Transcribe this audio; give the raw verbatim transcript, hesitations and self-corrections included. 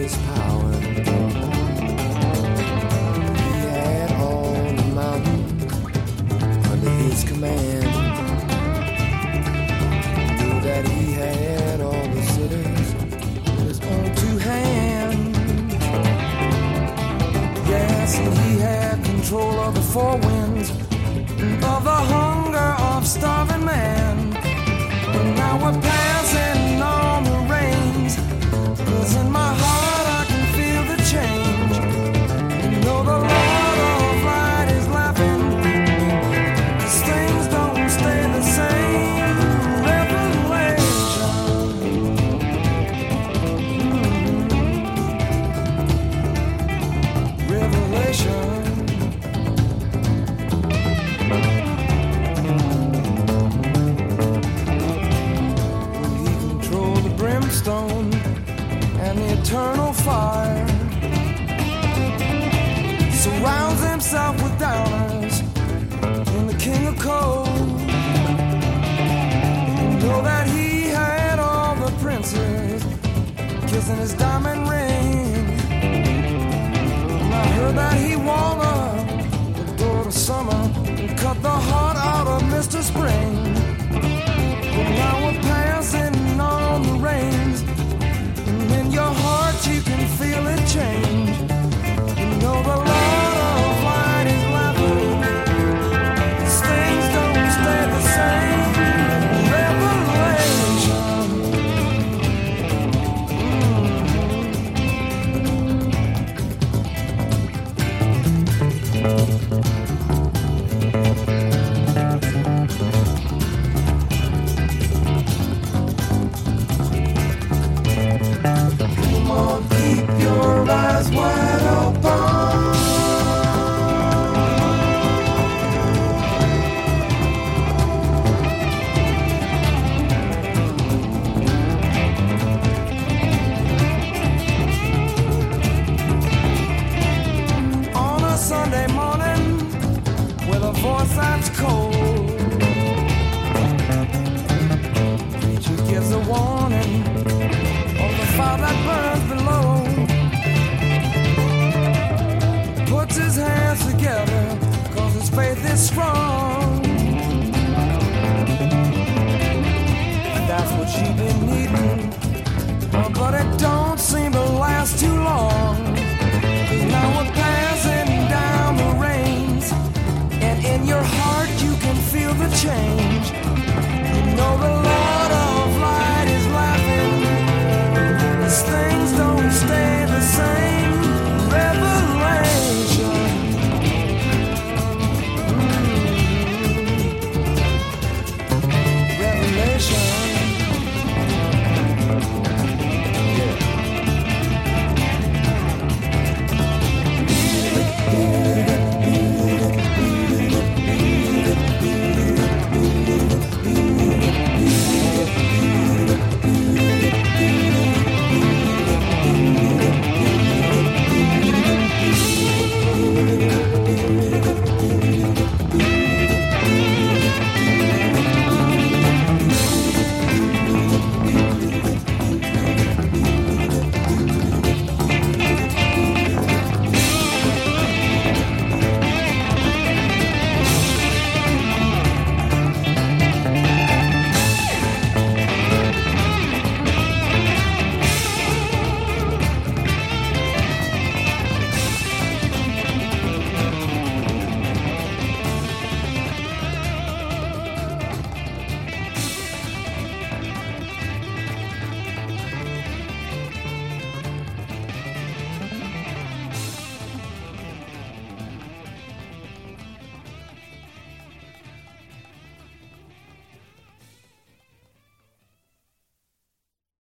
his power. He had all the mountains under his command. Knew that he had all the cities in his own two hands. Yes, and he had control of the four winds, of the hunger of starving man. But now we're passing on the reins, 'cause in my heart I can feel the change. You know the Lord of light is laughing, 'cause things don't stay the same. Revelation. Mm-hmm. Revelation. Brimstone and the eternal fire, surrounds himself with downers in the king of cold. You know that he had all the princes kissing his diamond ring. And I heard that he walled up the door to summer and cut the heart out of Mister Spring. But now we're passing on the reins, and in your heart you can feel it change. You know the Lord of light is laughing, 'cause things don't stay the same. Revelation. Come on, keep your eyes wide open. On a Sunday morning, with a voice that's cold, preacher gives a warning of the fire that burns below. Puts his hands together, 'cause his faith is strong. And that's what you've been needing, but it don't